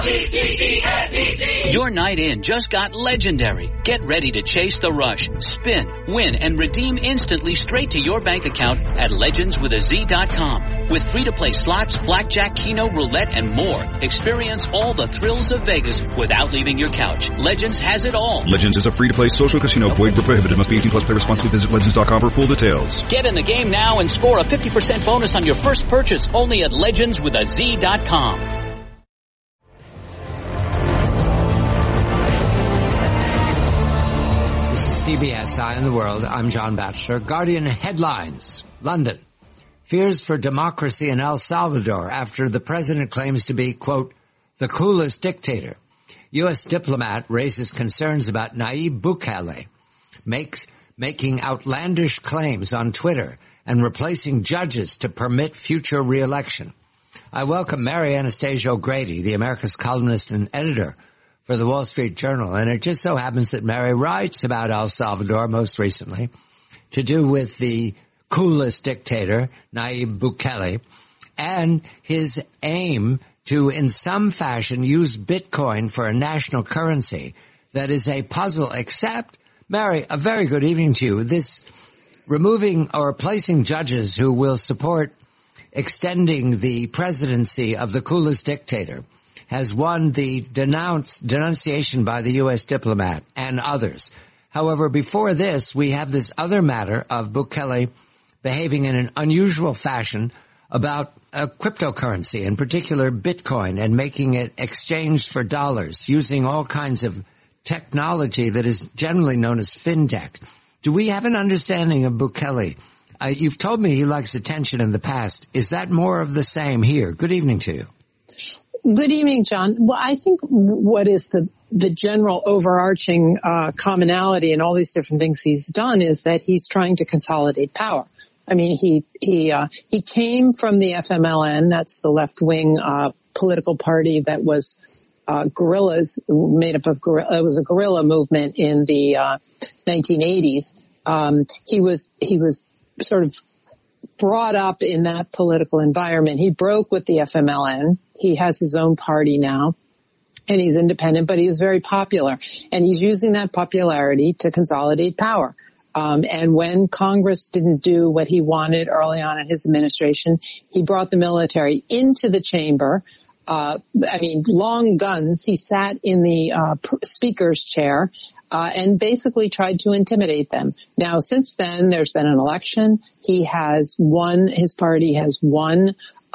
WTENBC. Your night in just got legendary. Get ready to chase the rush, spin, win, and redeem instantly straight to your bank account at legendswithaz.com. With free-to-play slots, blackjack, keno, roulette, and more. Experience all the thrills of Vegas without leaving your couch. Legends has it all. Legends is a free-to-play social casino. Void where prohibited. Must be 18 plus. Play responsibly. Visit legends.com for full details. Get in the game now and score a 50% bonus on your first purchase only at legendswithaz.com. This is CBS Eye on the World. I'm John Batchelor. Guardian headlines. London. Fears for democracy in El Salvador after the president claims to be, quote, the coolest dictator. U.S. diplomat raises concerns about Nayib Bukele making outlandish claims on Twitter and replacing judges to permit future re-election. I welcome Mary Anastasia O'Grady, the America's columnist and editor for the Wall Street Journal. And it just so happens that Mary writes about El Salvador most recently to do with the coolest dictator, Nayib Bukele, and his aim to, in some fashion, use Bitcoin for a national currency that is a puzzle, except, Mary, a very good evening to you. This removing or replacing judges who will support extending the presidency of the coolest dictator has won the denunciation by the U.S. diplomat and others. However, before this, we have this other matter of Bukele behaving in an unusual fashion about a cryptocurrency, in particular Bitcoin, and making it exchanged for dollars using all kinds of technology that is generally known as fintech. Do we have an understanding of Bukele? You've told me he likes attention in the past. Is that more of the same here? Good evening to you. Good evening, John. Well, I think what is the general overarching commonality in all these different things he's done is that he's trying to consolidate power. I mean, he came from the FMLN, that's the left-wing political party that was guerrillas, made up of it was a guerrilla movement in the 1980s. He was sort of brought up in that political environment. He broke with the FMLN. He has his own party now, and he's independent, but he was very popular. And he's using that popularity to consolidate power. And when Congress didn't do what he wanted early on in his administration, he brought the military into the chamber. Long guns. He sat in the speaker's chair and basically tried to intimidate them. Now, since then, there's been an election. He has won. His party has won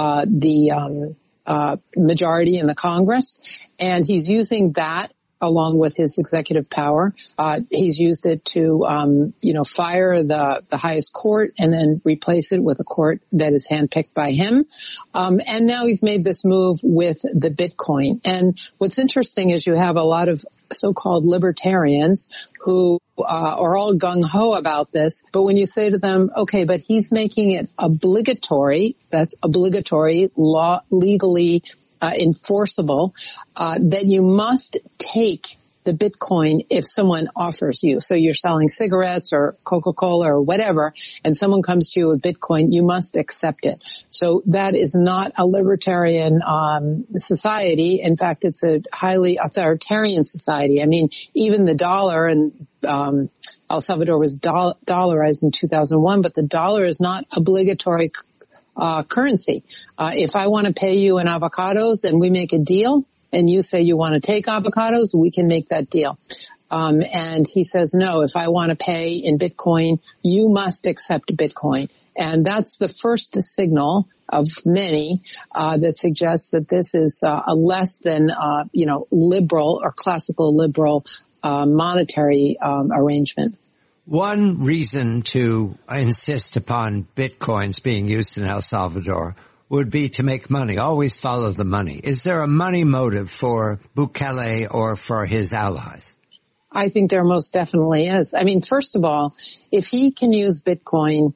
the majority in the Congress, and he's using that along with his executive power. He's used it to, fire the highest court and then replace it with a court that is handpicked by him. And now he's made this move with the Bitcoin. And what's interesting is you have a lot of so-called libertarians who are all gung-ho about this. But when you say to them, okay, but he's making it obligatory, that's obligatory, legally enforceable, that you must take the Bitcoin if someone offers you. So you're selling cigarettes or Coca-Cola or whatever, and someone comes to you with Bitcoin, you must accept it. So that is not a libertarian society. In fact, it's a highly authoritarian society. I mean, even the dollar, and El Salvador was dollarized in 2001, but the dollar is not obligatory currency. If I want to pay you in avocados and we make a deal and you say you want to take avocados, we can make that deal. And he says, no, if I want to pay in Bitcoin, you must accept Bitcoin. And that's the first signal of many that suggests that this is a less than, liberal or classical liberal monetary arrangement. One reason to insist upon Bitcoins being used in El Salvador would be to make money. Always follow the money. Is there a money motive for Bukele or for his allies? I think there most definitely is. I mean, first of all, if he can use Bitcoin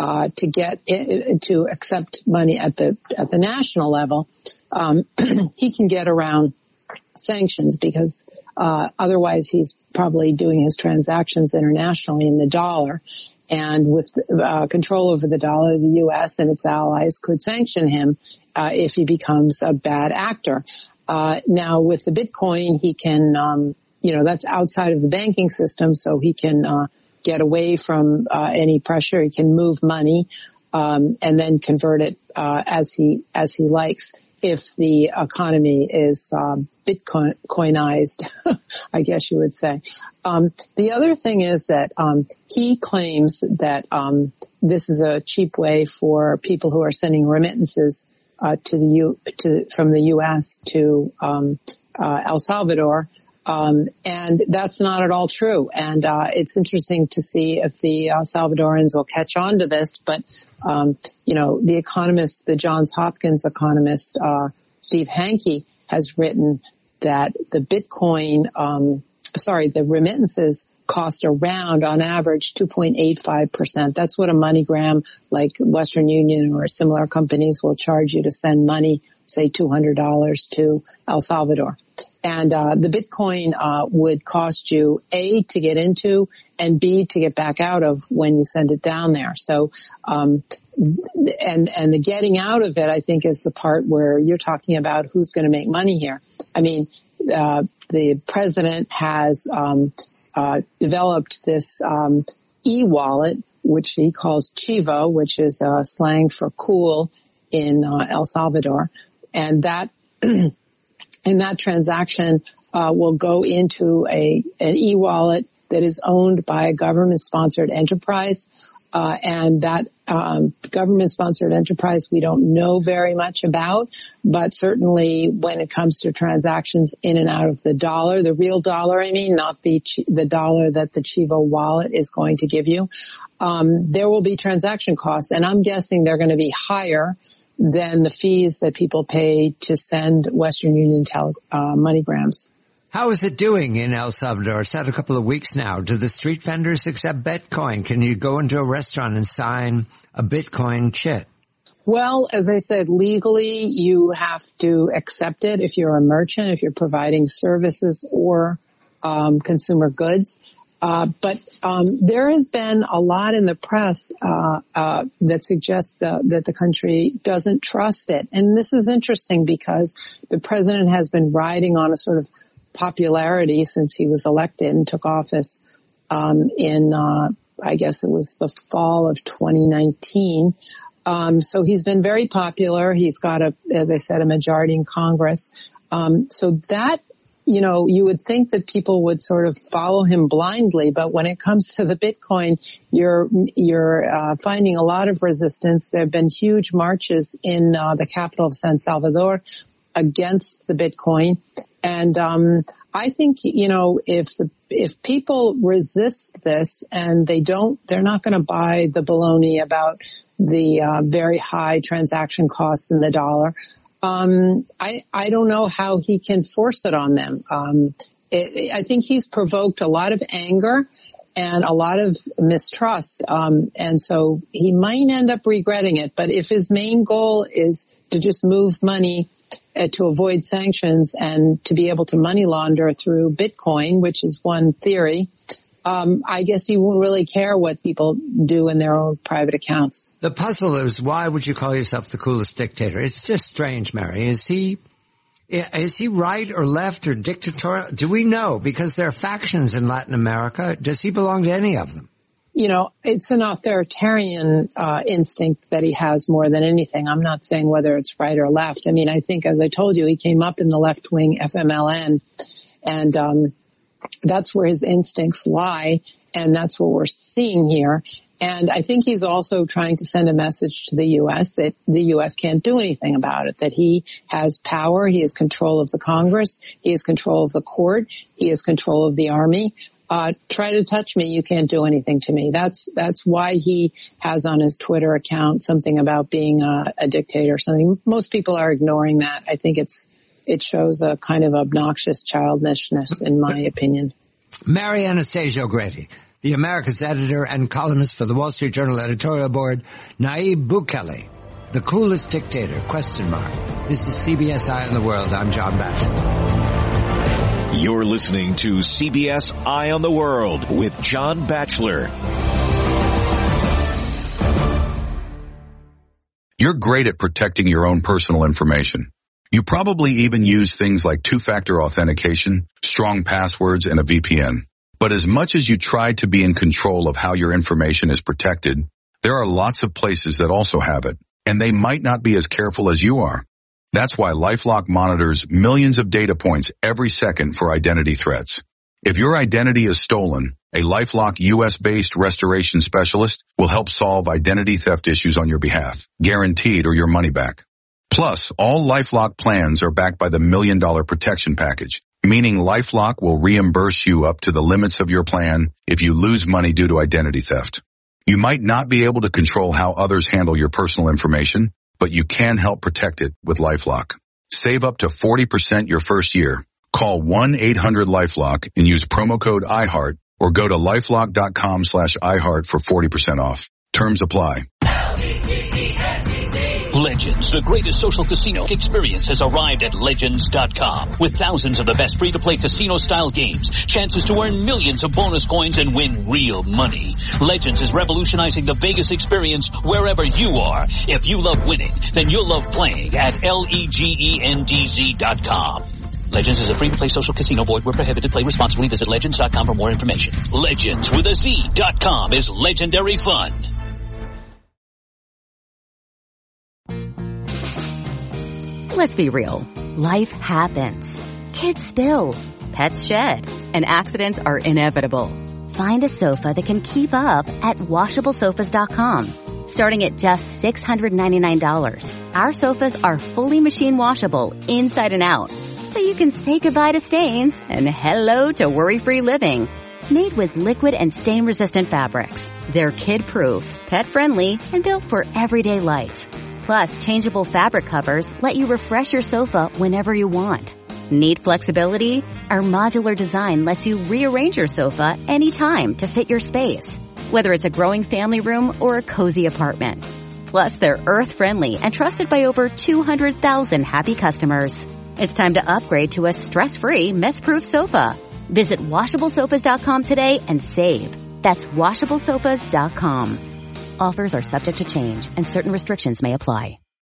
to accept money at the national level, he can get around sanctions because otherwise he's probably doing his transactions internationally in the dollar. And with control over the dollar, the U.S. and its allies could sanction him if he becomes a bad actor. Now with the Bitcoin, he can, that's outside of the banking system, so he can get away from any pressure. He can move money and then convert it as he likes. If the economy is Bitcoinized, I guess you would say. The other thing is that he claims that this is a cheap way for people who are sending remittances from the U.S. to El Salvador. And that's not at all true. And it's interesting to see if the Salvadorans will catch on to this. But the economist, the Johns Hopkins economist, Steve Hanke, has written that the the remittances cost around, on average, 2.85%. That's what a MoneyGram like Western Union or similar companies will charge you to send money, say $200 to El Salvador. And the Bitcoin would cost you A, to get into, and B, to get back out of when you send it down there. So and the getting out of it, I think, is the part where you're talking about who's going to make money here. I mean, the president has developed this e-wallet, which he calls Chivo, which is slang for cool in El Salvador, and that transaction will go into an e-wallet that is owned by a government-sponsored enterprise. And that government-sponsored enterprise we don't know very much about, but certainly when it comes to transactions in and out of the dollar, the real dollar, not the dollar that the Chivo wallet is going to give you, there will be transaction costs. And I'm guessing they're going to be higher than the fees that people pay to send Western Union MoneyGrams. How is it doing in El Salvador? It's had a couple of weeks now. Do the street vendors accept Bitcoin? Can you go into a restaurant and sign a Bitcoin chit? Well, as I said, legally you have to accept it if you're a merchant, if you're providing services or consumer goods. But there has been a lot in the press that suggests that the country doesn't trust it. And this is interesting because the president has been riding on a sort of popularity since he was elected and took office in I guess it was the fall of 2019. So he's been very popular. He's got as I said, a majority in Congress. So that, you would think that people would sort of follow him blindly, but when it comes to the Bitcoin, you're finding a lot of resistance. There have been huge marches in the capital of San Salvador against the Bitcoin. And I think, if people resist this and they're not going to buy the baloney about the very high transaction costs in the dollar. I don't know how he can force it on them. I think he's provoked a lot of anger and a lot of mistrust. And so he might end up regretting it. But if his main goal is to just move money to avoid sanctions and to be able to money launder through Bitcoin, which is one theory, I guess he won't really care what people do in their own private accounts. The puzzle is, why would you call yourself the coolest dictator? It's just strange, Mary. Is he right or left or dictatorial? Do we know? Because there are factions in Latin America. Does he belong to any of them? It's an authoritarian instinct that he has more than anything. I'm not saying whether it's right or left. I think, as I told you, he came up in the left-wing FMLN, and that's where his instincts lie, and that's what we're seeing here. And I think he's also trying to send a message to the U.S. that the U.S. can't do anything about it, that he has power, he has control of the Congress, he has control of the court, he has control of the army. Try to touch me, you can't do anything to me. That's why he has on his Twitter account something about being a dictator or something. Most people are ignoring that. I think it shows a kind of obnoxious childishness, in my opinion. Mary Anastasia O'Grady, the America's editor and columnist for the Wall Street Journal editorial board. Nayib Bukele, the coolest dictator, ? This is CBS Eye on the World. I'm John Batchelor. You're listening to CBS Eye on the World with John Batchelor. You're great at protecting your own personal information. You probably even use things like two-factor authentication, strong passwords, and a VPN. But as much as you try to be in control of how your information is protected, there are lots of places that also have it, and they might not be as careful as you are. That's why LifeLock monitors millions of data points every second for identity threats. If your identity is stolen, a LifeLock US-based restoration specialist will help solve identity theft issues on your behalf, guaranteed or your money back. Plus, all LifeLock plans are backed by the $1 Million Protection Package, meaning LifeLock will reimburse you up to the limits of your plan if you lose money due to identity theft. You might not be able to control how others handle your personal information, but you can help protect it with LifeLock. Save up to 40% your first year. Call 1-800-LifeLock and use promo code iHeart or go to LifeLock.com/iHeart for 40% off. Terms apply. Legends, the greatest social casino experience, has arrived at Legends.com. With thousands of the best free-to-play casino-style games, chances to earn millions of bonus coins and win real money. Legends is revolutionizing the Vegas experience wherever you are. If you love winning, then you'll love playing at LEGENDZ.com. Legends is a free-to-play social casino. Void where prohibited. Play responsibly. Visit Legends.com for more information. Legends with a Z.com is legendary fun. Let's be real. Life happens. Kids spill. Pets shed. And accidents are inevitable. Find a sofa that can keep up at WashableSofas.com. Starting at just $699. Our sofas are fully machine washable inside and out. So you can say goodbye to stains and hello to worry-free living. Made with liquid and stain-resistant fabrics. They're kid-proof, pet-friendly, and built for everyday life. Plus, changeable fabric covers let you refresh your sofa whenever you want. Need flexibility? Our modular design lets you rearrange your sofa anytime to fit your space, whether it's a growing family room or a cozy apartment. Plus, they're earth-friendly and trusted by over 200,000 happy customers. It's time to upgrade to a stress-free, mess-proof sofa. Visit WashableSofas.com today and save. That's WashableSofas.com. Offers are subject to change and certain restrictions may apply.